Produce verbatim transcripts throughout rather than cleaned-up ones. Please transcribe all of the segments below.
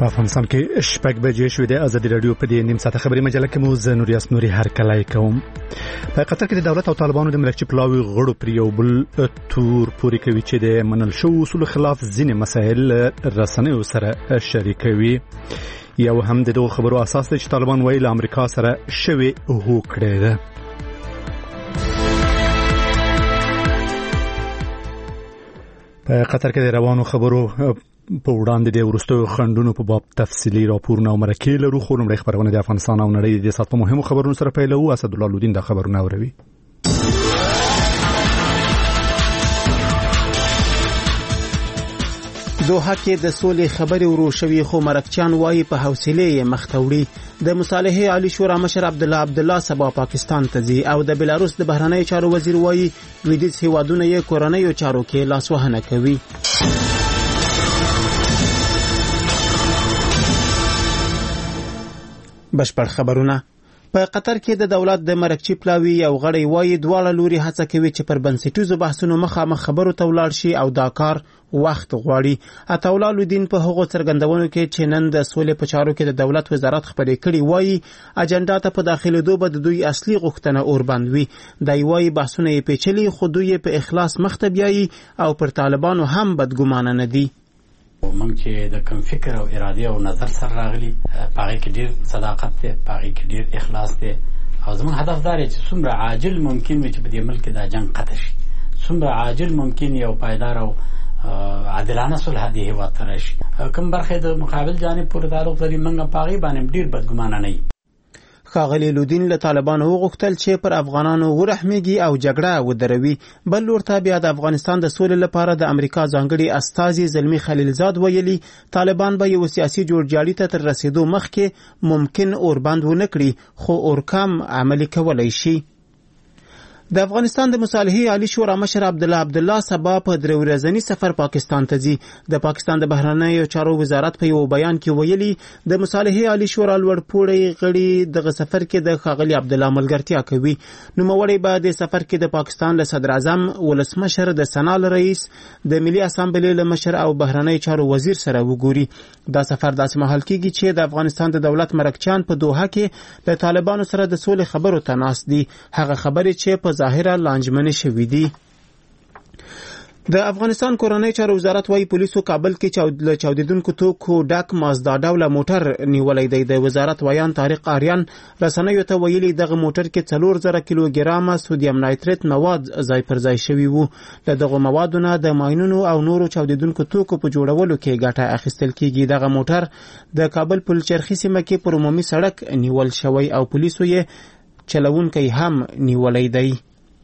په افغانستان کې شپږ بجې شوې د ازادي رادیو په دې نیم ساعته خبري مجله کې مو زه نوریاس نوري هر کله کوم. په قطر کې د دولت او طالبانو د مرکزي پلاوي غړو پر یو بل تور پوري کوي چې د منل شو اصول خلاف ځینې مسایل رسنیو سره شریکوي. یو هم د دوه خبرو اساس دی چې طالبان وایي له امریکا سره شوي هوکړه ده. په قطر کې د روانو خبرو په وړاندې د ورستو خندونو په باب تفصیلی راپورونه او مرکې لرو. خو نومړی خبرونه د افغانستان او نړۍ د سات په مهمو خبرونو سره پیلو. اسد الله لودین د خبرونه اوروي. دوحه کې د سولې خبرې ورو شوې خو مرکچیان وایي په حوصله مختوړي. د مصالحې عالی شورا مشر عبد الله عبد الله سبا پاکستان ته ځي او د بلاروس د بهرنیو چارو وزیر وایي لویدیځ هیوادونه یې کورنیو چارو کې لاسوهنه کوي. بشپړ خبرونه. په قطر کې د دولت د مرکچی پلاوی یو غړی وایي دواړه لوري هڅه کوي چې پر بنسټیزو بحثونو مخامخ خبرو ته ولاړ شي او دا کار وخت غواړي. عطاءالله لودین په هغو څرګندونو کې چې نن د سولې په چارو کې د دولت وزارت خبرې کړې وایي اجنډا ته په داخلېدو به د دوی اصلي غوښتنه اوربند وي. دی وایي بحثونه یې پیچلي خو دوی په اخلاص مخته بیایي او پر طالبانو هم بدګمانه نه دي. موږ چې د کوم فکر او اراده او نظر سره راغلي پاره کې ډیر صداقت دی، پاره کې ډیر اخلاص دی او زموږ هدف دا دی چې څومره عاجل ممکن وي چې په دې ملک دا جنگ قطع شي، څومره عاجل ممکن یو پایدار او عادلانه صلح دی هیواد ته راشي. کوم برخه د مقابل جانب پورې تعلق لري موږ پاره باندې ډیر بدګمانه نه یو. ښاغلي لودین له طالبانو وغوښتل چې پر افغانانو ورحمېږي او جګړه ودروي. بل ورته بیا د افغانستان د سولې لپاره د امریکا ځانګړي استازي زلمی خلیلزاد ویلي طالبان به یو سیاسي جوړجاړي ته تر رسیدو مخکې ممکن اوربند ونه کړي خو اورکم عملي کولای شي. د افغانستان د مصالحې عالی شورا مشر عبد الله عبد الله سبا په درې ورځنی سفر پاکستان ته ځي. د پاکستان د بهرنیو چارو وزارت په یو بیان کې ویلي د مصالحې عالی شورا لوړپوړی غړي دغه سفر کې د ښاغلي عبد الله ملګرتیا کوي. نوموړی به د سفر کې د پاکستان له صدر اعظم ولسمشر د سنال رئیس د ملي اسامبلې له مشر او بهرنیو چارو وزیر سره وګوري. دا سفر داسې مهال کېږي چې د افغانستان د دولت مرکچیان په دوحه کې د طالبانو سره د سولې خبرو ته ناست دي، هغه خبرې چې په ظاهره لانجمنې شوې دي. د افغانستان کورنۍ چارو وزارت وايي پولیسو کابل کې له چاودیدونکو توکو ډک مازدا ډوله موټر نیولې دی. د وزارت ویان طارق آریان رسنیو ته ویلي دغه موټر کې څلور زره کیلوګرامه سودیم نایتریت مواد ځای پر ځای شوي وو. له دغه موادو نه د ماینونو او نورو چاودیدونکو توکو په جوړولو کې ګټه اخیستل کیږي. دغه موټر د کابل پلچرخي سیمه کې پر عمومي سړک نیول شوی او پولیسو یې چلوونکی هم نیولې دی.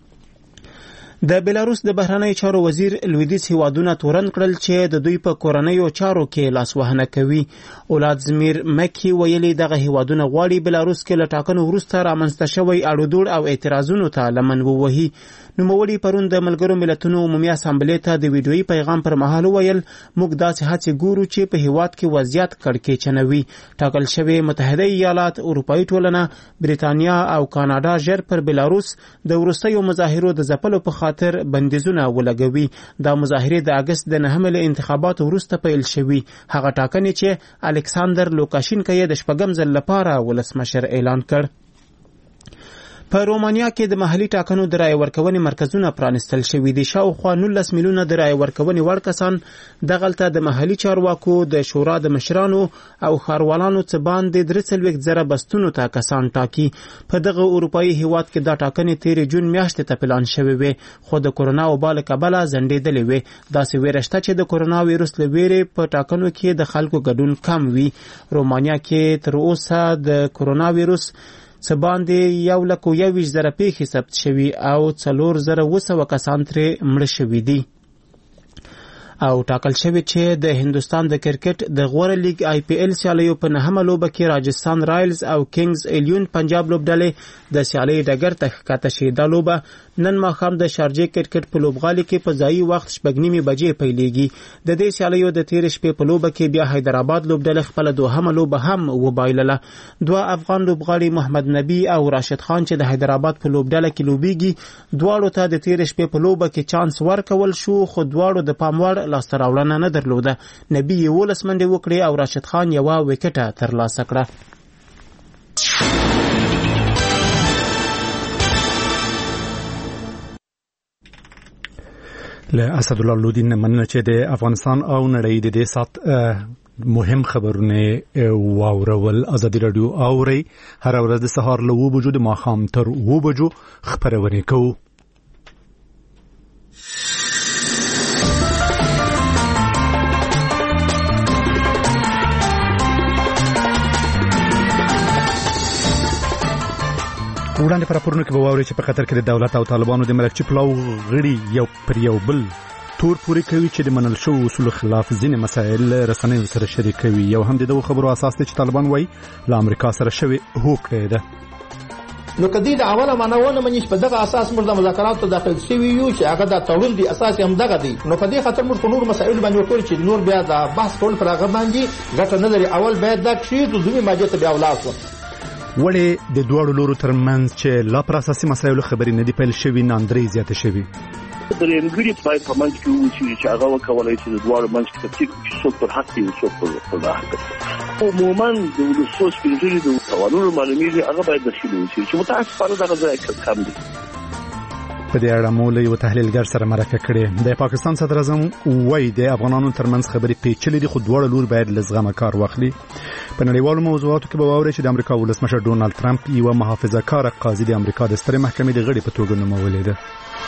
د بلاروس د بهرنیو چارو وزیر لویدیځ هیوادونه تورن کړل چې د دوی په کورنیو چارو کې لاسوهنه کوي. اولادزمیر مکی ویلي دغه هیوادونه غواړي بلاروس کې له ټاکنو وروسته رامنځته شوی اړودوړ او اعتراضونو ته لمن ووهي. نوموړي پرون د ملګرو ملتونو عمومي اسامبلې ته د ویډیويي پیغام پر مهال ویل موږ داسې هڅې ګورو چې په هیواد کې وضعیت کړکېچنوي. ټاکل شوی متحده ایالات، اروپایي ټولنه، بریتانیا او کاناډا ژر پر بلاروس د وروستیو مظاهرو د ځپلو په خاطر بندیزونه ولګوي. دا مظاهرې د اگست د نهمې له انتخاباتو وروسته پیل شوي، هغه ټاکنې چې الکساندر لوکاشینکا یې د شپږم ځل لپاره ولسمشر اعلان کړ. په رومانیا کې د محلي ټاکنو د رای ورکونې مرکزونه پرانستل شوي دي. شاوخوا نولس میلیونه د رای ورکونې وړ کسان دغلته د محلي چارواکو، د شورا د مشرانو او ښاروالانو څخه باندې درې څلوېښت زره بستونو ته کسان ټاکي. په دغه اروپایي هیواد کې دا ټاکنې تېرې جون میاشتې ته پلان شوې وې خو د کورونا وبا له کبله ځنډېدلې وې. داسې ویره شته چې د کورونا ویروس له ویرې په ټاکنو کې د خلکو ګډون کم وي. رومانیا کې تر اوسه د کورونا ویروس څه باندې یو لک او یوویشت زره پیښې ثبت شوي او څلور زره اوه سوه کسان ترې مړه شوي دي. او ټاکل شوی چې د هندوستان د کرکټ د غوره لیگ آی پی ایل سیالیو په نهمه لوبه کې راجستان رایلز او کینګز الیون پنجاب لوبډلې د سیالۍ ډګر ته ښکته شي. دا لوبه نن ماښام د شارجې کرکټ په لوبغالي کې په ځایي وخت شپږ نیمې بجې پیلېږي. د دې سیالیو د تېرې شپې په لوبه کې بیا حیدرآباد لوبډلې خپله دوهمه لوبه هم وبایلله. دوه افغان لوبغاړي محمد نبي او راشد خان چې د حیدرآباد په لوبډله کې لوبېږي دواړو ته د تېرې شپې په لوبه کې چانس ورکول شو خو دواړو د پام وړ لاسته راوړنه نه درلوده. نبي یولس منډې وکړې او راشد خان یوه وکټه ترلاسه کړه. له اسدالله لودین مننه چې د افغانستان او نړۍ د دې سات مهم خبرونه واورول. ازادي رادیو اوري هر ورځ د سهار له اوه بجو د ماښام تر اوه بجو خبرونه کوو. وړاندې پر راپورونو کې به واورئ چې په قطر کې د دولت او طالبانو د ملکچي پلاو غړي یو پر یو بل تور پورې کوي چې د منل شوو اصولو خلاف ځینې مسایل رسنیو سره شریکوي. یو هم د دغو خبرو اساس دی چې طالبان وایي له امریکا سره شوې هوکړه ده. نو کدی د اوله معناونه منځ په دغه اساس موږ د مذاکراتو داخل شوی یو چې هغه د تړون دی اساس هم دغه دی. نو په دې خاطر موږ په نور مسایل باندې وکړو چې نور بیا د بحث ټول پر هغه باندې ګټه نه لري. اول باید دا شي د دوی ماجه ته بیا ولاړو. وړې د دوړو لورو ترمنځ چې لا پر اساسي مسایلو خبرې نه دی پیل شوی نه اندرې زیاته شوی. درېمګړي پای په منځ کې وو چې هغه وکولای چې د دوړو منځ کې څه څه پر حق دی څه پر حق. عموما د ولسوس پنځلي د قانون معلومیږي هغه باید داخلي وي چې متاسفانه دغه ځای کم دی. په دې اړه مو له یو تحلیلګر سره مرکه کړې. د پاکستان صدر اعظم وایي د افغانانو ترمنځ خبرې پیچلې دي خو دواړه لور باید له زغمه کار واخلي. په نړیوالو موضوعاتو کې به واورئ چې د امریکا ولسمشر ډونالد ټرمپ یوه محافظه کاره قاضي د امریکا د سترې محکمې د غړي په توګه نومولې ده.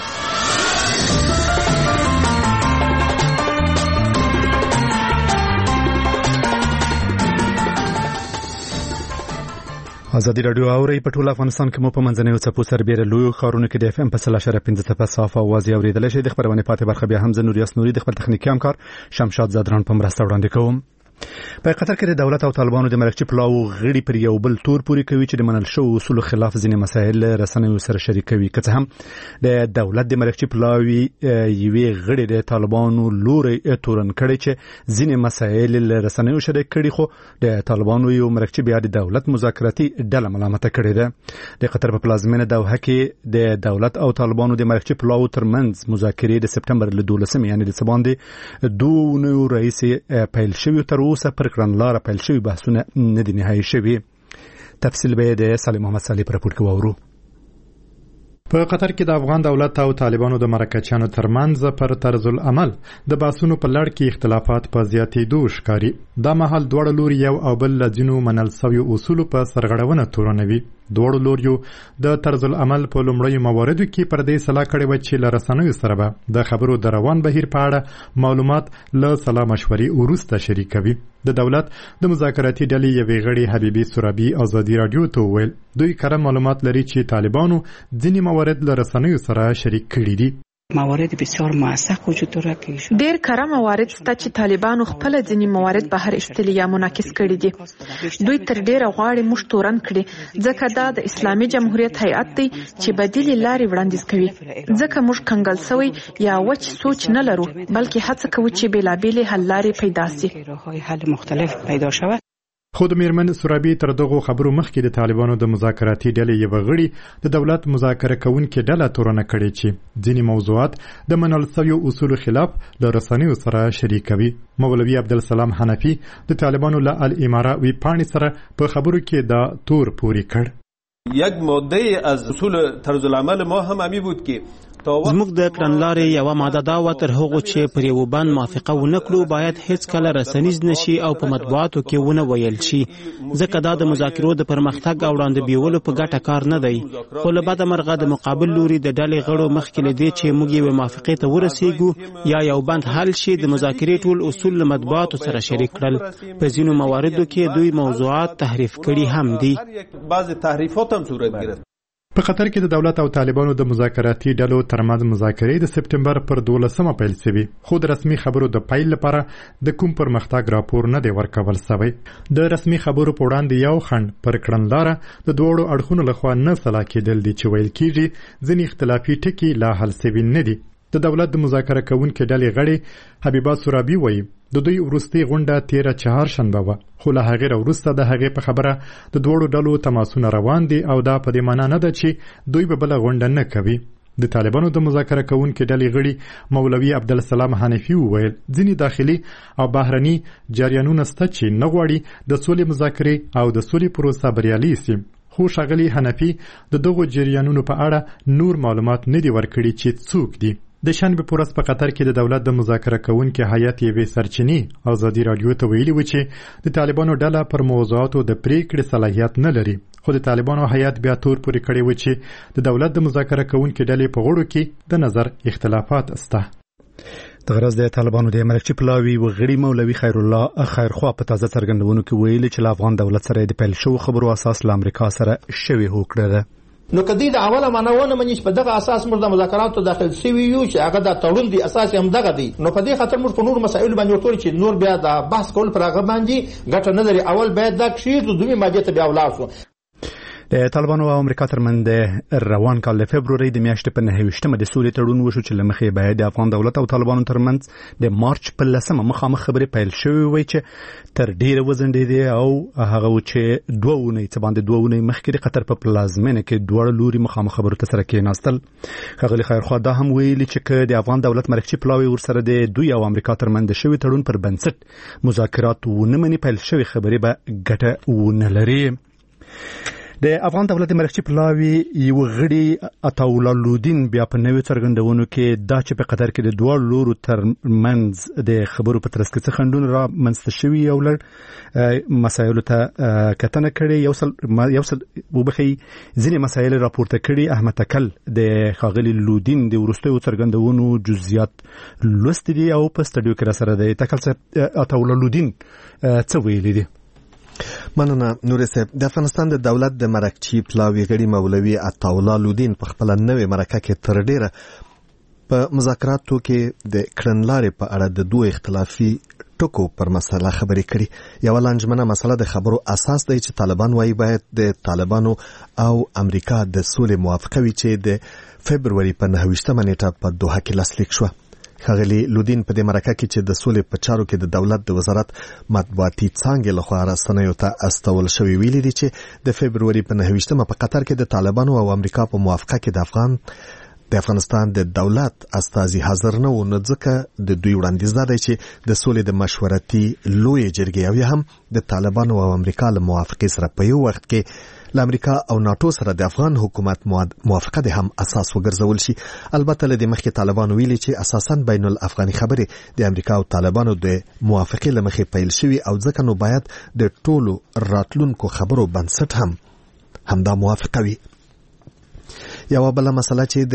ازادي رادیو اوري په ټول افغانستان کې مو په منځنیو څپو سربېره لوی خارونو کې د اف ام په سل اشاره پنځه ته په صاف आवाज اوریدل شي. د خبرونه پاتې برخه بیا هم زنور یاسنوري د خپل تخنیکی همکار شمشاد زادران په مرسته وړاندې کوم. په قطر کې د دولت او طالبانو د ملکچي پلاو غړي پر یو بل تور پوري کوي چې د منل شو اصول خلاف ځینې مسایل رسنیو سره شریکوي. که څه هم د دولت د ملکچي پلاوي یوې غړي د طالبانو لوري تورن کړي چې ځینې مسایل رسنیو شریک کړي خو د طالبانو یو ملکچي بیا د دولت مذاکراتي ډله ملامت کړي ده. د قطر په پلازمینه دوحه کې د دولت او طالبانو د ملکچي پلاو ترمنځ مذاکرې د سپټمبر له دولسمې یعنی د سباندې دوه نو رئیس پیل شوی تر اوسه پر کړنلاره پیل شوی بحثونه نه دي نهایی شوی. تفصیل به د سالم محمد صالح پر راپور کې واورو. په قطر کې د افغان دولت او طالبانو د مرکچیانو ترمنځ پر طرز العمل د باسونو په لړ کې اختلافات په زیاتېدو ښکاري. دا مهال دواړه لوري یو او بل له ځینو منل سویو اصولو په سرغړونه تورنوي. دواړو لوریو د طرز العمل په لومړیو مواردو کې پر دې سلا کړې و چې له رسنیو سره به د خبرو د روان بهیر په اړه معلومات له سلا مشورې وروسته شریکوي. د دولت د مذاکراتي ډلې یوې غړي حبیبي سرابي ازادي رادیو ته وویل دوی کره معلومات لري چې طالبانو ځینې موارد له رسنیو سره شریک کړي دي. موارد بسیار موثق وجود داره که ډیر کره موارد شته چې طالبانو خپل ځینې موارد بهر ایستلي یا منعکس کړي دي. دوی تر ډیره غواړي موږ تورن کړي ځکه دا د اسلامي جمهوریت هیئت دی چې بدیلې لارې وړاندیز کوي. ځکه موږ کنګل سوی یا وچ سوچ نه لرو بلکې هڅه کوو چې بیلابېلې حل لارې پیدا شي. راههای حل مختلف پیدا شود. خو د میرمن سرابي تر دغه خبرو مخکې د طالبانو د مذاکراتي ډلې یو غړي د دولت مذاکره کوونکې ډله تورنه کړې چې ځینې موضوعات د منل سویو اصولو خلاف له رسنیو سره شریکوي. مولوي عبدالسلام حنفي د طالبانو له الاماره وی پاڼې سره په خبرو کې دا تور پوري کړ. یک ماده از اصول طرز العمل ما هم همی بود که زموږ د کړنلارې یوه ماده دا و تر هغو چې پر یو بند موافقه ونه کړو باید هیڅ کله رسنیز نشي او په مطبوعاتو کې ونه ویل شي ځکه دا د مذاکرو د پرمختګ او وړاندې بیولو په ګټه کار نه دی. خو له بده مرغه د مقابل لوري د ډلې غړو مخکې له دې چې موږ یوې موافقې ته ورسیږو یا یو بند حل شي د مذاکرې ټول اصول له مطبوعاتو سره شریک کړل. په ځینو مواردو کې دوی موضوعات تحریف کړي هم دي. بعضی تحریفات هم صورت گرفت. په قطر کې د دولت او طالبانو د مذاکراتي ډلو ترمنځ مذاکرې د سپټمبر پر دولسمه پیل شوې خو د رسمي خبرو د پیل لپاره د کوم پرمختګ راپور نه دی ورکول شوی. د رسمي خبرو په وړاندې یو خنډ پر کړنلاره د دوړو اړخونو لخوا نه سلا کېدل دي چې ویل کېږي ځینې اختلافي ټکي لا حل شوي نه دي. د دولت د مذاکره کوونکې ډلې غړي حبیبه سرابي وایي د دوی وروستي غونډه تیره چهارشنبه وه خو له هغې وروسته د هغې په خبره د دواړو ډلو تماسونه روان دي او دا په دې معنا نه ده چې دوی به بله غونډه نه کوي. د طالبانو د مذاکره کوونکو ډلې غړي مولوي عبدالسلام حنفي وویل ځینې داخلي او بهرني جریانونه شته چې نه غواړي د سولې مذاکرې او د سولې پروسه بریالي شي. خو ښاغلي حنفي د دغو جریانونو په اړه نور معلومات نه دي ورکړي چې څوک دي. د شنبې په ورځ په قطر کې د دولت د مذاکره کوونکي هیئت یوې سرچینې ازادي راډیو ته ویلي و چې د طالبانو ډله پر موضوعاتو د پریکړې صلاحیت نه لري. خو د طالبانو هیئت بیا تور پورې کړی و چې د دولت د مذاکره کوونکي ډلې په غړو کې د نظر اختلافات شته. د غرض د طالبانو د مرکزي پلاوي وغړي مولوي خیر الله خیرخوا په تازه څرګندونو کې ویلي چې له افغان دولت سره د پیل شو خبرو اساس له امریکا سره شوی هوکړه. نو کدی د اوله معناونه منی په دغه اساس موږ د مذاکراتو داخل شوی یو چې هغه د تړون دی اساس هم دغه دی. نو په دې خاطر موږ په نور مسایل باندې ورته چې نور بیا د بحث کول پر هغه باندې ګټه نه لري. اول باید دا کشي د دوی ماده ته بیا ولاړ. د طالبانو او امریکا ترمنځ روان کال د فبروري د میاشتې په نهه د سولې تړون وشو چې لمخې باید د افغان دولت او طالبانو ترمنځ د مارچ په لسمه مخامخ خبرې پیل شوې وي چې تر ډیره وزندېدې او هغه چې دوه اونۍ څه باندې دوه اونۍ مخکې د قطر په پلازمینه کې دواړه لوري مخامخ خبرو ته سره کېناستل. ښاغلي خیرخوا دا هم ویلي چې د افغان دولت مرکزي پلاوي ورسره د دوی او امریکا ترمنځ شوی تړون پر بنسټ مذاکرات ونه مني پیل شوی خبرې به ګټه ونه لري. د افغان دولت مرکزي پلاوي یو غړي عطاالله لودین بیا په نوې څرګندونو کې دا چې په قطر کې د دوه لورو ترمنځ د خبرو په ترڅ کې څه خنډونه را منځته شوي او لړ مسایلو ته کتنه کړې. یو سل یو سل وبخي ځینې مسایل راپورته کړي. احمد تکل د ښاغلي لودین د وروستیو څرګندونو جزئیات لوستي دي او په سټډیو کې را سره دی. تکل صاحب عطاالله لودین څه ویلي دي؟ مننه نور صاحب. د افغانستان د دولت د مرکزي پلاوي غړي مولوي عطاالله لودین په خپل نوې مرکه کې تر ډیره په مذاکراتو کې د کړنلارې په اړه د دوه اختلافي ټکو پر مسله خبرې کړي. یو لنجمنه مسله د خبرو اساس دی چې طالبان وايي باید د طالبانو او امریکا د سولې موافقه وي چې د فبروري په نهه ویشتمه نیټه په دوحه کې لاسلیک شوه. ښاغلي لودین په دې مرکه کې چې د سولې په چارو کې د دولت د وزارت مطبوعاتي څانګې لخوا رسنیو ته استول شوی ویلي دي چې د فبروري په نهه ویشتمه په قطر کې د طالبانو او امریکا په موافقه کې د افغان د افغانستان د دولت استازي حاضر نه و. نو ځکه د دوی وړاندیز دا دی چې د سولې د مشورتي لوی جرګې او هم د طالبانو او امریکا له موافقې سره په یو وخت کې له امریکا او ناتو سره د افغان حکومت موافقه د هم اساس وګرځول شي. البته له دې مخکې طالبانو ویلي چې اساساً بین الافغاني خبرې د امریکا او طالبانو د موافقې له مخې پیل شوي او ځکه نو باید د ټولو راتلونکو خبرو بنسټ هم همدا موافقه وي. یوه بله مسله چې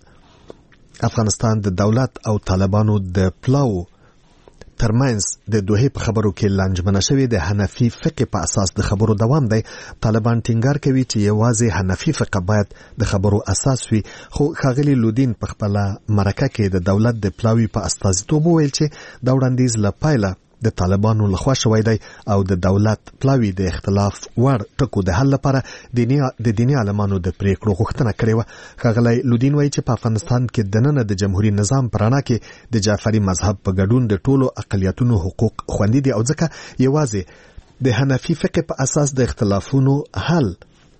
د افغانستان د دولت او طالبانو د پلاو ترمنځ د دوه په خبرو کې لنجمنه شوی د حنفي فقه په اساس د خبرو دوام دی. طالبان ټینګار کوي چې یوازې حنفي فقه باید د خبرو اساس وي. خو ښاغلي لودین په خپل مرکه کې د دولت د پلاوي په استازیتوب ویل چې دا وړاندیز له پایله د طالبانو لخوا شوی دی او د دولت پلاوي د اختلاف وړ ټکو د حل لپاره د دیني عالمانو د پریکړو غوښتنه کړې وه. ښاغلی لودین وایي چې په افغانستان کې دننه د جمهوري نظام په رڼا کې د جعفري مذهب په ګډون د ټولو اقلیتونو حقوق خوندي دي او ځکه یوازې د حنفي فقه په اساس د اختلافونو حل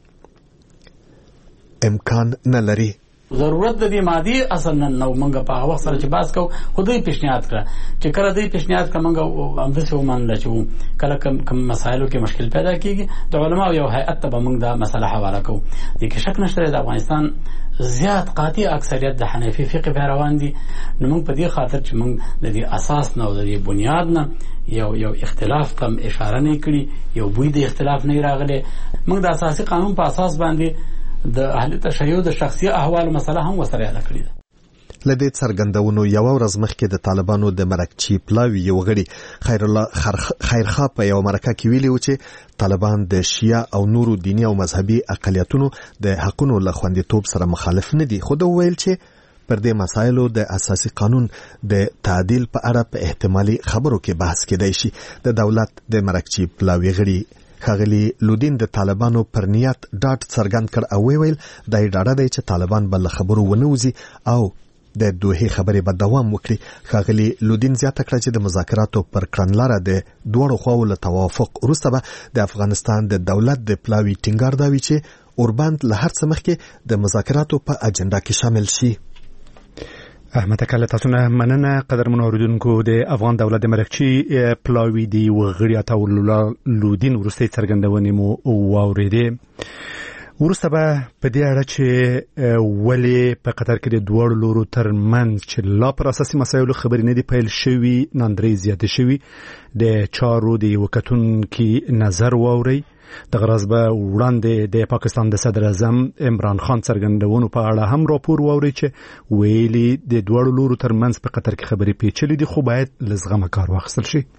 امکان نه لري. ضرورت د دې مادي اصل نو منګه په هغه وخت سره چې باس کو خدای پیشنهاد کړ چې کړه دې پیشنهاد کوم منګه هم څه ومنل چې کله کوم کوم مسایلو کې مشکل پیدا کیږي د علماء یو هیئت ته موږ دا مسله حواله کوو. د کې شک نشته د افغانستان زیات قاطع اکثریت د حنفي فقه پیروان دي. نو موږ په دې خاطر چې موږ د دې اساس نه او د دې بنیاد نه یو یو اختلاف کم اشاره نه کړی، یو بوی د اختلاف نه راغلی. موږ د اساسي قانون په اساس باندې د اهل تشیع د شخصي احوال مسله هم وسره یاد کړی ده. لدې څرګندونو یو ورځ مخکې د طالبانو د مرکزي پلاوي یو غړي خیر الله خیرخوا په یو مرکه کې ویلي و چې طالبان د شیعه او نورو دیني او مذهبي اقلیتونو د حقونو له خوندیتوب سره مخالف نه دي. خو دا ویل چې پر دې مسایلو د اساسي قانون د تعدیل په اړه په احتمالي خبرو کې بحث کېدای شي. د دولت د مرکزي پلاوي غړي ښاغلي لودین د طالبانو پر نیت ډاډ څرګند کړ او ویل دا یې ډاډه دی چې طالبان به له خبرو ونه وځي او د دوحې خبرې به دوام وکړي. ښاغلي لودین زیاته کړه چې د مذاکراتو پر کړنلاره د دواړو خواو له توافق وروسته به د افغانستان د دولت د پلاوي ټینګار دا وي چې اورباند له هر څه مخکې د مذاکراتو په اجنډا کې شامل شي. احمد کله تاسو نه مننه قدرمن اوریدونکو. د افغان دولت د مرکچی پلاوی دی وغړی عطاالله لودین ورسته څرګندونې مو واوریدې. ورسته به په دې اړه چې ولې په قطر کې د دوه لورو ترمنځ چې لا پر اساسي مسایلو خبرې نه دی پیل شوی ناندري زیاته شوی د چارو دی وکتونکو نظر واوري. د غرض به وړاندې د پاکستان د صدر اعظم عمران خان څرګندونو په اړه هم راپور واوري چې ویلي د دوه لورو ترمنځ په قطر کې خبرې پیچلې دي خو باید لزغمه کار واخیستل شي.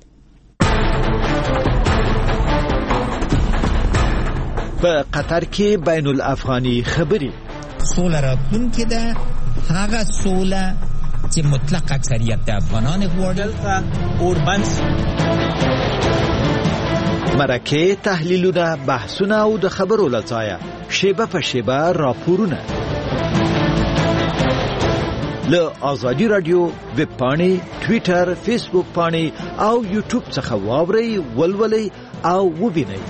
په قطر کې بین الافغاني خبرې سوله راتلونکې ده هغه سوله چې مطلق اکثریت د افغانان غواړي. اوربند مرکه تحلیلونه بحثونه او د خبرو لځایه شیبه په شیبه راپورونه له آزادی رادیو ویب پاڼې ټویټر فیسبوک پاڼې او یوټیوب څخه واورئ ولولئ او وبینئ.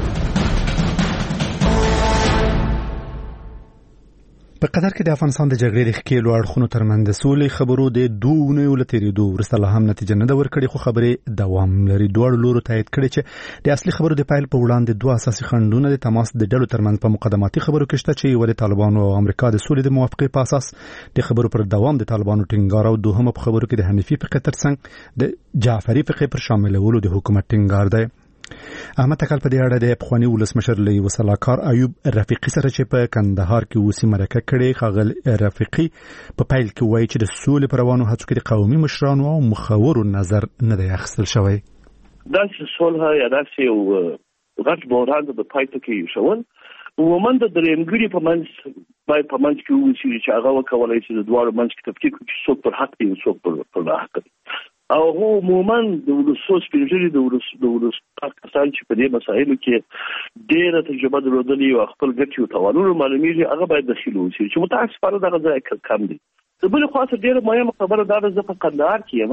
په قطر کې د افغانستان د جګړې د ښکېلو اړخونو ترمنځ د سولې خبرو د دوه اونیو له تېرېدو وروسته لا هم نتیجه نه ده ورکړې خو خبرې دوام لري. دواړو لورو تایید کړی چې د اصلي خبرو د پیل په وړاندې دوه اساسي خنډونه د تماس د ډلو ترمنځ په مقدماتي خبرو کې شته چې یو د طالبانو او امریکا د سولې د موافقې په اساس د خبرو پر دوام د طالبانو ټینګار او دوهمه په خبرو کې د حنفي فقې ترڅنګ د جعفري فقې پر شاملولو د حکومت ټینګار دی. احمد تکل په دې اړه د پخوانی ولسمشر لی وسلاکار ایوب رفیقی سره چې په کندهار کې وسی مرکه کړي خاغل رفیقی په پیل کې وایي چې د سولې پر روانو هڅو کې د قومي مشرانو او مخورو نظر نه دی اخیستل شوی. دا چې صلح یا داسې یو غټ بحران د پای ته کې شول ومن د درېمګړي په منځ باید په منځ کې ووسي چې هغه وکولای شي د دواړو منځ کې تفکیک وکړي څوک پر حق دی څوک پر ناحق دی او هو عموما د ولسو سپینځري د ولس د ولس پاکستان چې په دې مسایلو کې ډېره تجربه درلودلې او خپل ګټې او توانونه معلومیږي هغه باید داخلي وشي چې متاسفانه دغه ځای کم دي. د بل خوا څخه ډېره مهمه خبره دا ده په کندهار کې یم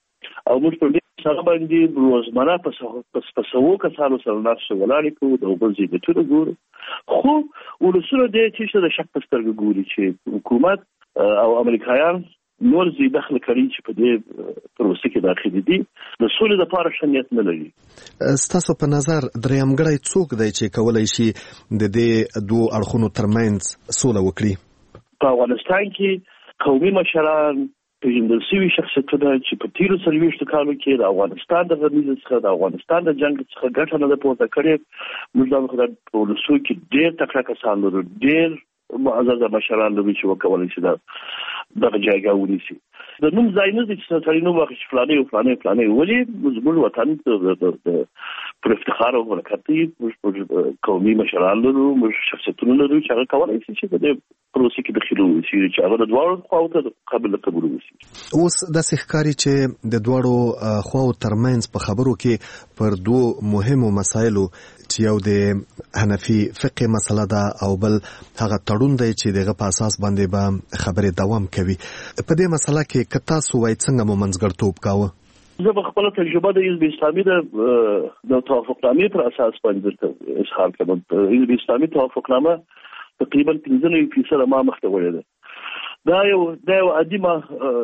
او موږ په دې سره باندې روزمره په پسو کسانو سره ناسو ولاړ کوو د وبل زیاتونه ګورو خو ولسونه دې چې د شک پسترګ ګوري چې حکومت او امریکایان نور زی دخل کړي چې په دې پروسه کې داخلي دي د سولې لپاره شنیت نه لري. ستاسو په نظر درېمګړی څوک دی چې کولای شي د دې دوه اړخونو ترمنځ سوله وکړي؟ په افغانستان کې قومي مشران پیژندل شوي شخصیتونه چې په تیرو څلوېښتو کالو کې د افغانستان د غمیز څخه د افغانستان د جنګ څخه ګټه نه ده پورته کړې. موږ د ولسو کې ډېر تکړه کسان لرو ډېر معزز مشران لرو چې وکولای شي دا دغه جایګه ونیسي. د نوم ځای نه دي چې سړی نو واخلي فلانه او فلانه فلانه ولې زموږ وطن د پر افتخار او برکت موږ قومي مشران لرو موږ شخصیتونه لرو چې هغه کولای شي چې د پروسې کې دخیلو شي چې هغه د دوړو خواوته قابل قبول وشي. اوس د ښکاری چې د دوړو خواو ترمنځ په خبرو کې پر دوه مهمو مسایلو چې یو د حنفي فقه مسله ده او بل هغه تړون دی چې دغه په اساس باندې به خبرې دوام کوي. په دې مسله کې کتا سو وای څنګه مو منځګړتوب کاوه؟ زه په خپل تجربه د حزب اسلامي د د توافقنامې پر اساس باندې اظهار کوم. حزب اسلامي توافقنامه تقریبا پنځه فیصد ما مخته وړي ده. دا یو دا یو عادي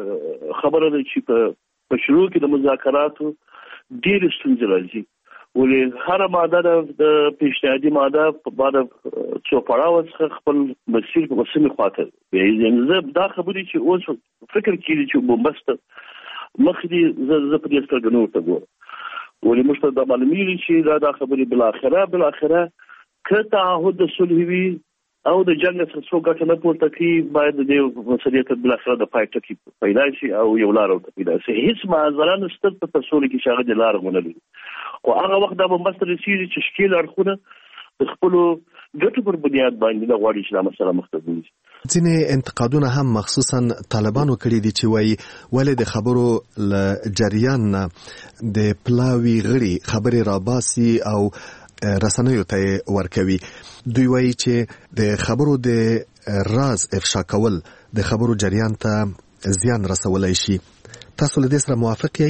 خبره ده چې په شروع کې د مذاکراتو ډېر ستونزې راځي ولې هر ماده د پیشنهادي ماده په بعد څو پړاو څخه خپل مسیر په وسمه خاطر یعنی زه دا خبرې چې اوس فکر کړی چې بومبست مخدي زه په دې سترګې نور ته ګورم ولې موږ ته د معلومیږي چې دا د خبرې بل اخره بل اخره که تعهد صلحي وي او د جنگ څخه څو ګټه نه پورته کوي باید د دې مسؤلیت بل اخره د پای ټکی پیدا شي او یو لار او پیدا شي. هیڅ معذره نشته په تصور کې چې هغه د لار غونډي او هغه وخت د بمبست رسیدي چې شکیل اړخونه د خپل ګټو پر بنیاد باندې د غواړي چې دا مسله مخته وي. ځینې انتقادونه هم مخصوصا طالبانو کړي دي چې وایي ولې د خبرو ل جریان د پلاوی غړي خبرې راباسي او رسنیو ته ورکوي. دوی وایي چې د خبرو د راز افشا کول د خبرو جریان ته زیان رسولای شي. تاسو له دې سره موافق یئ؟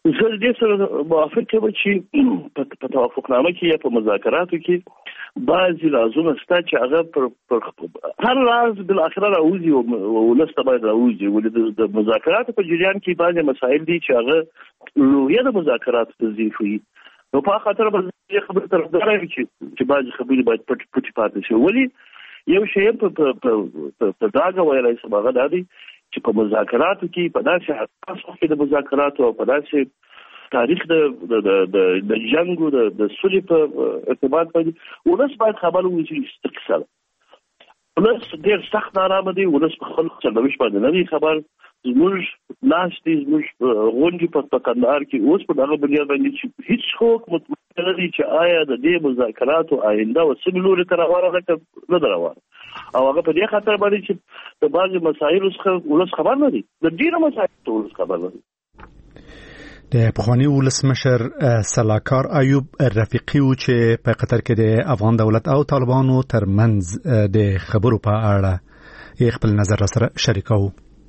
زه دې سره موافق یم چې په توافقنامه کې یا په مذاکراتو کې بعضې رازونه شته چې هغه پر هر راز بالاخره راوځي او ولس ته باید راوځي. ولې د مذاکراتو په جریان کې بعضې مسایل دي چې هغه روحیه د مذاکراتو تضعیف وي. نو په خاطر به دې خبرې طرفدار یم چې بعضې خبرې باید پټې پټې پاتې شي. ولې یو شی په ډاګه ویلی شم هغه دا دی چې په مذاکراتو کې په داسې حساس وخت کې د مذاکراتو او په داسې تاریخ د د د جنګ او د سولې په ارتباط باندې ولس باید خبر وي چې استقصال ولس ډېر سخت نارامه دی. ولس په خپل سرنوشت باندې نه دی خبر. زموږ لاس دی زموږ غونډې په کندهار کې اوس په دغه بنیاد باندې چې هیڅ څوک مطمئن نه دی چې آیا د دې مذاکراتو آینده و څه لوري ته روانه ده که نه ده روانه. او هغه په دې خاطر باندې چې د بعضې مسایلو څخه ولس خبر نه دی، د ډېرو مسایلو ته ولس خبر نه دی. د پخواني ولسمشر سلاکار ایوب رفیقي و چې په قطر کې د افغان دولت او طالبانو ترمنځ د خبرو په اړه یې خپل نظر سره شریکاوه.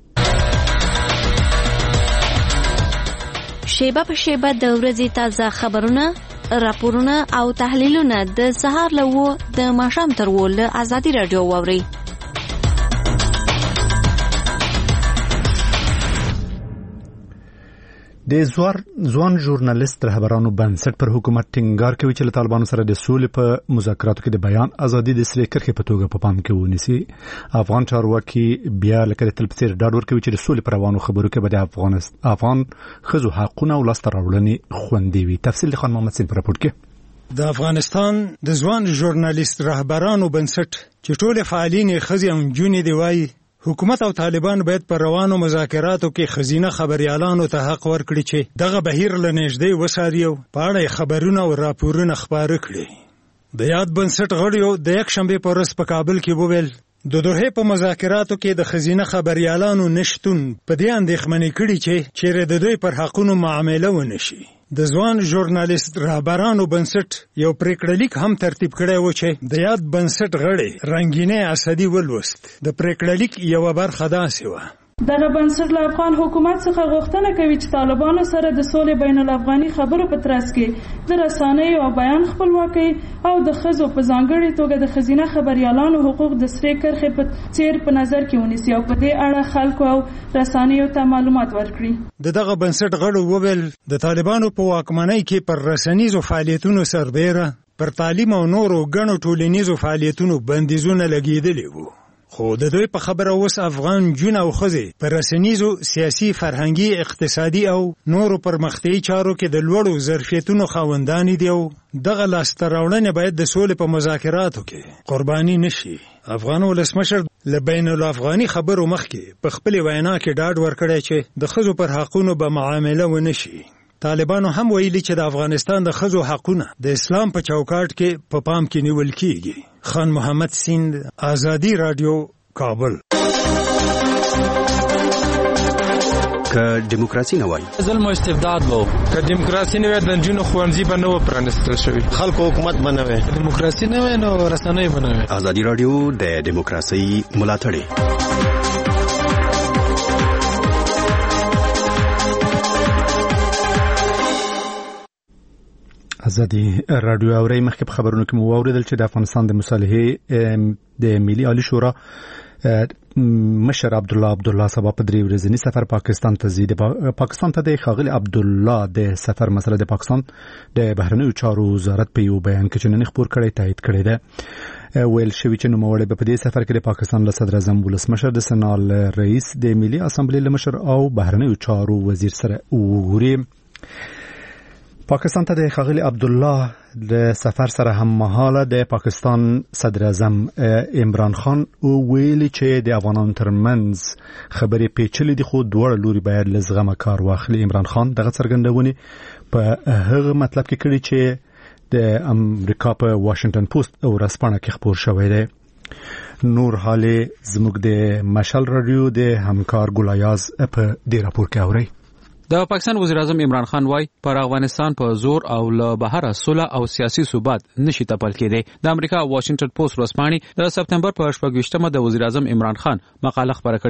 شیبه په شیبه د ورځې تازه خبرونه، راپورونه او تحلیلونه د سهار له و د ماښام تر و له ازادي راډیو واورئ. د زوار ځوان ژورنالیست رهبرانو بنسټ پر حکومت ټینګار کوي چې له طالبانو سره د سولې په مذاکراتو کې د بیان ازادي د سری کرښې په توګه په پام کې ونیسي. افغان چارواکي بیا لکه د تل په څیر ډاډ ورکوي چې د سولې پر روانو خبرو کې به د افغانستان افغان ښځو حقونه او لاسته راوړنې خوندي وي. تفصیل د خان محمد سین په راپور کې. د افغانستان د ځوان ژورنالیست رهبرانو بنسټ چې ټول فعالین ښځې او نجونې دی وایي حکومت او طالبان باید پر روانو مذاکراتو کې خزینه خبريالانو ته حق ورکړي چې دغه بهیر له نږدې وڅاري او په اړه خبرونه او راپورونه خپاره کړي. د یاد بنسټ غړیو د یک شنبه په ورځ په کابل کې وویل د دوحې په مذاکراتو کې د خزینه خبريالانو نشټون په دې اندېښمنې کړي چې چیرې د دوی پر حقونو معامله ونشي. د ځوان ژورنالیست رهبرانو بنسټ یو پریکړه هم ترتیب کړی و چې د یاد بنسټ غړي رنگینه اسدي ولوست. د پریکړه یو برخه داسې و. دغه بنسټ له افغان حکومت څخه غوښتنه کوي چې طالبانو سره د سولې بین الافغاني خبرو په ترڅ کې د رسنیو او بیان خپلواکي او د ښځو په ځانګړي توګه د ښځینه خبريالانو حقوق د سری کرښې په څیر په نظر کې ونیسي او په دې اړه خلکو او رسنیو ته معلومات ورکړي. د دغه بنسټ غړو وویل د طالبانو په واکمنۍ کې پر رسنیزو فعالیتونو سربېره پر تعلیم او نورو ګڼو ټولنیزو فعالیتونو بندیزونه لګېدلي وو. خو د دوی په خبره اوس افغان جون او ښځې پر رسنیزو سیاسي، فرهنګي، اقتصادي او نورو پرمختیایي چارو کې د لوړو ظرفیتونو خاوندانې دي او دغه لاسته راوړنې باید د سولې په مذاکراتو کې قرباني نشي. افغان ولسمشر له بین الافغاني خبرو مخکې په خپلې وینا کې ډاډ ورکړی چې د ښځو پر حقونو به معامله ونشي. طالبانو هم ویلي چې د افغانستان د ښځو حقونه د اسلام په چوکاټ کې په پام کې نیول کیږي. خان محمد سیند، آزادی رادیو، کابل. که دیموکراسي نه وای ظلم او استبداد وو، که دیموکراسي نه وای د جنونو خوانځي به نه پرانستل شوی، خلکو حکومت به نه وای، دیموکراسي نه وای نو رسنۍ به نه وای. آزادی رادیو د دیموکراسي ملاتړی. ازادي رادیو اوري مخکې په خبرونو کې مو اوریدل چې د افغانستان د مصالحې د ملي عالی شورا مشر عبد الله عبد الله سبا په درې ورځنی سفر پاکستان ته ځي. د پاکستان ته د خاغلی عبد الله د سفر مسله د پاکستان د بهرنیو چارو وزارت په یو بیان کې چې نن خبر کړی تایید کړی ده. ویل شوی چې نوموړی په دې سفر کې د پاکستان له صدر اعظم ولسمشر د سنال رئیس د ملي اسمبلی مشر او بهرنیو چارو وزیر سره وګوري. پاکستان ته د خاغلی عبد الله د سفر سره هم مهاله د پاکستان صدر اعظم عمران خان او ویلي چې د افغانانو ترمنځ خبرې پیچلې دي خو دواړه لوري باید له زغمه کار واخلي. عمران خان دغه څرګندونې په هغه مطلب کې کړي چې د امریکا په واشنگټن پوسټ او ورځپاڼه کې خبر شوی دی. نور حالي زموږ د مشال رادیو د همکار ګلایاز په دې راپور کې اوري. د پاکستان وزیر اعظم عمران خان وای پر افغانستان په زور او له بهر صلح او سیاسي ثبات نشي تپل کېدی. د امریکا واشنگټن پوسټ ورځپاڼې د سپتمبر په شپږ ویشتمه د وزیر اعظم عمران خان مقاله خبره کړې ده.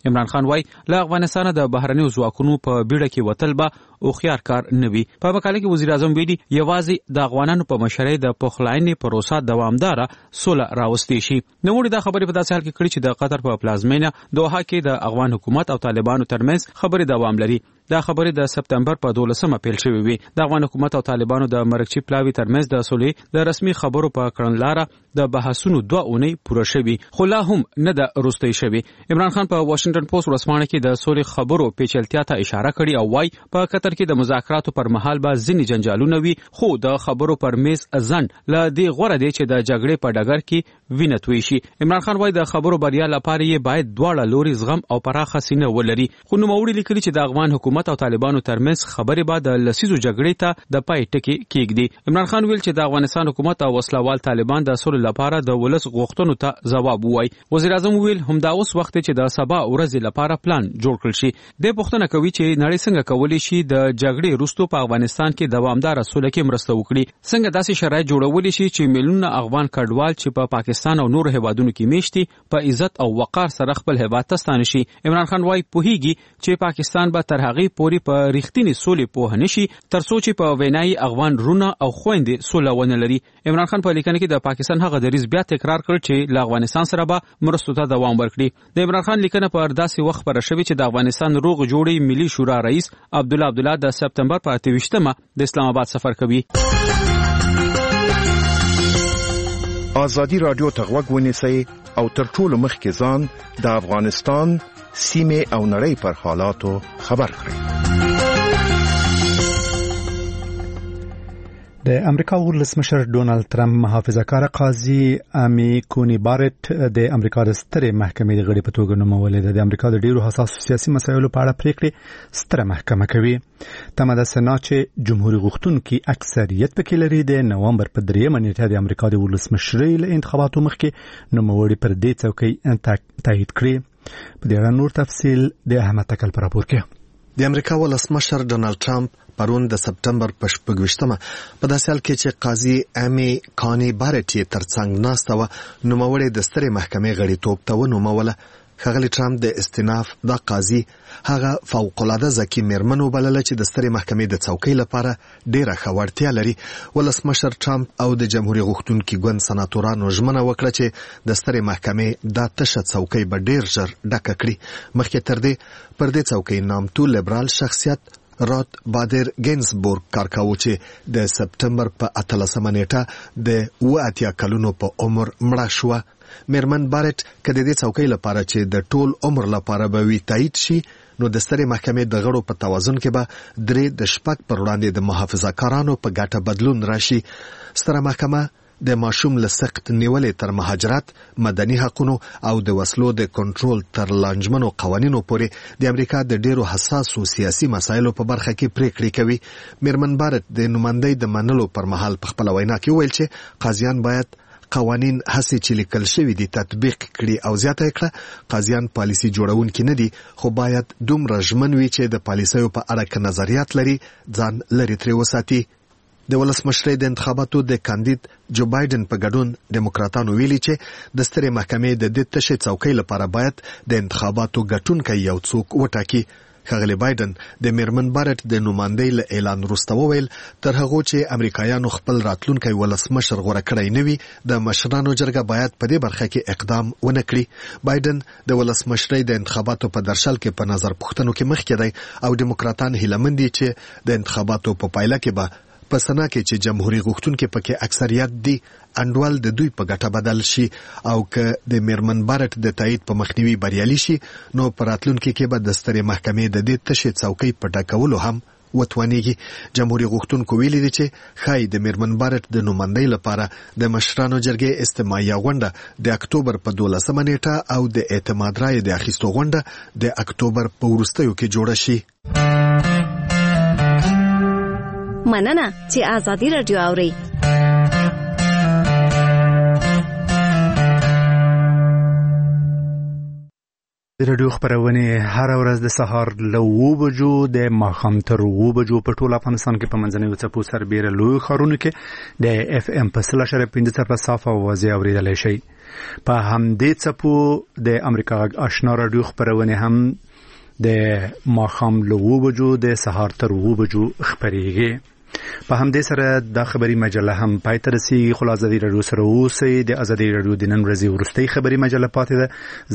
عمران خان وای له افغانستان د بهرنیو ځواکونو په بیړه کې وتل به او خيار کار نه وي. په مقاله کې وزیر اعظم ویلي یوازې د افغانانو په مشرۍ د پخلاینې پروسه دوامدار سوله راوستي شي. نو موږ د خبرې په داسې حال کې کړی چې د قطر په پلازمینه دوحه کې د افغان حکومت او طالبانو ترمنځ خبرې دوام لري. دا خبرې د سپتمبر په دولسمه پیل شوې وي. د افغان حکومت او طالبانو د مرکچی پلاوی ترمنځ د سولې د رسمي خبرو په کړنلاره د بحثونو دوه اونۍ پوره شوي خو لا هم نه د روستۍ شوي. عمران خان په واشنگټن پوسټ ورځپاڼه کې د سولې خبرو پیچلتیا ته اشاره کړې او وايي په قطر کې د مذاکراتو پر مهال به ځینې جنجالونه وي خو د خبرو پر میز ځنډ له دې غوره دی چې د جګړې په ډګر کې وینه توی شي. عمران خان وايي د خبرو بریا لپاره یې باید دواړه لوري زغم او پراخه سینه ولري. خو نوموړي لیکلي چې د افغان حکومت او طالبانو ترمنځ خبرې به د لسیزو جګړې ته د پای ټکی کېږدي. عمران خان ویل چې د افغانستان حکومت او وسلوال طالبان د سولې لپاره د ولس غوښتنو ته ځواب وایي. وزیر اعظم ویل همدا اوس وخت چې د سبا ورځې لپاره پلان جوړ کړل شي. د پښتنه کوي چې نړۍ څنګه کولی شي د جګړې وروسته په افغانستان کې دوامدار سوله کې مرسته وکړي. څنګه داسې شرایط جوړول شي چې میلیونونه افغان کډوال چې په پاکستان او نور هیوادونو کې میشتي په عزت او وقار سره خپل هیواد ته ستانه شي. عمران خان وايي پوهیږي چې پاکستان به تر هغه پورې په رښتینی سولې پوه نشي ترڅو چې په وینای افغان رونه او خويندې سوله ونه لري. عمران خان په لیکنه کې د پاکستان هغه دریځ بیا تکرار کړ چې له افغانستان سره به مرستو ته دوام ورکړي. د عمران خان لیکنه پر داسې وخت پر شوی چې د افغانستان روغ جوړی ملي شورا رئیس عبدالله عبدالله د سپتمبر په اته ویشتمه د اسلام آباد سفر کوي. آزادی رادیو ته غوږ ونیسئ او تر ټولو مخکې ځان د افغانستان سیمې او نړۍ پر حالاتو خبر کړئ. د امریکا ولسمشر ډونالد ترامپ محافظه‌کار قاضي امی کونی بارټ د امریکا د سترې محکمې د غړي په توګه نومولې ده. د امریکا د ډیرو حساسو سیاسي مسایلو په اړه پریکړې ستره محکمه کوي. تمه ده سنا چې جمهوریت غوښتونکي اکثریت پکې لري. د نومبر په دریمه نیټه د امریکا د ولسمشرۍ له انتخاباتو مخکې نوموړي پر دې څوکۍ تایید کړی. په دې اړه نور تفصیل د احمد تکل پر راپور کې. د امریکا ولسمشر ډونالد ترامپ پرون د سپتمبر په شپږویشتمه په داسې حال کې چې قاضي امی کانی بارټ یې ترڅنګ ناسته وه نوموړی د سترې محکمې غړیتوب ته ونوموله. ښاغلی ټرمپ د استیناف دا قاضي هغه فوق‌العاده ذکي میرمن وبلله چې د سترې محکمې د څوکۍ لپاره ډیره ښه وړتیا لري. ولسمشر ټرمپ او د جمهوریت غوښتونکي ګوند سناتورانو ژمنه وکړه چې د سترې محکمې دا تشه څوکۍ به ډیر ژر ډکه کړي. مخکې تر دې پر دې څوکۍ نامتو لیبرال شخصیت رات بادر گینزبورګ کار کاوه چې د سپتمبر په اتلسمه نیټه د اوه اتیا کلونو په عمر مړه شوه. میرمن بارټ که د دې څوکۍ لپاره چې د ټول عمر لپاره به وي تایید شي نو د سترې محکمې د غړو په توازن کې به درې د شپږ پر وړاندې د محافظه‌کارانو په ګټه بدلون راشي. ستره محکمه د ماشوم له سخت نیولې تر مهاجرت، مدني حقوقو او د وسلو د کنټرول تر لانجمنو قوانینو پورې د امریکا د ډیرو حساسو سیاسي مسایلو په برخه کې پریکړې کوي. میرمن بارټ د نمائندۍ د منلو پر مهال په خپل وینا کې ویل چې قاضیان باید قوانین هسې چې لیکل شوي دي تطبیق کړي او زیاته کړه قاضیان پالیسي جوړونکي نه دي خو باید دومره ژمن وي چې د پالیسیو په اړه که نظریات لري ځان لرې ترې وساتي. د ولسمشرۍ د انتخاباتو د کاندید جو بایدن په ګډون ډیموکراتانو ویلي چې د سترې محکمې د دې تشې څوکۍ لپاره باید د انتخاباتو ګټونکی یو څوک وټاکي. ښاغلی بایدن د میرمن بارټ د نمائندۍ له اعلان وروسته وویل تر هغو چې امریکایانو خپل راتلونکی ولسمشر غوره کړی نه وي د مشرانو جرګه باید په دې برخه کې اقدام ونه کړي. بایدن د ولسمشرۍ د انتخاباتو په درشل کې په نظر پوښتنو کې مخکې دی او ډیموکراتان هیله مند دي چې د انتخاباتو په پایله کې به په سنا کې چې جمهوریت غوښتونکي پکې اکثریت دي انډول د دوی په ګټه بدل شي او که د میرمن بارټ د تایید په مخنیوي بریالي شي نو په راتلونکي کې به د سترې محکمې د دې تشې څوکۍ په ډکولو هم وتوانیږي. جمهوریت غوښتونکو ویلي دي چې ښایي د میرمن بارټ د نمائندۍ لپاره د مشرانو جرګې استماعیه غونډه د اکتوبر په دولسمه نیټه او د اعتماد رایې د اخیستو غونډه د اکتوبر په وروستیو کې جوړه شي. مننه چې آزادی رادیو اوري. د رادیو خبرونه هر ورځ د سهار له اوه بجو د ماښام تر اوه بجو په ټول افغانستان کې په منځنیو څپو سربېره لوی ښارونو کې د اف ام په سل اشاریه پنځه څپه صاف او واضح اورېدلی شي. په همدې څپو د امریکا آشنا رادیو خبرونه هم د ماښام له اوه بجو د سهار تر اوه بجو خبرېږي. په همدې سره د خبري مجله هم پای ته رسیږي. خو ازادي رادیو سره اوسئ. د ازادي رادیو د نن ورځې وروستۍ خبري مجله پاتې ده.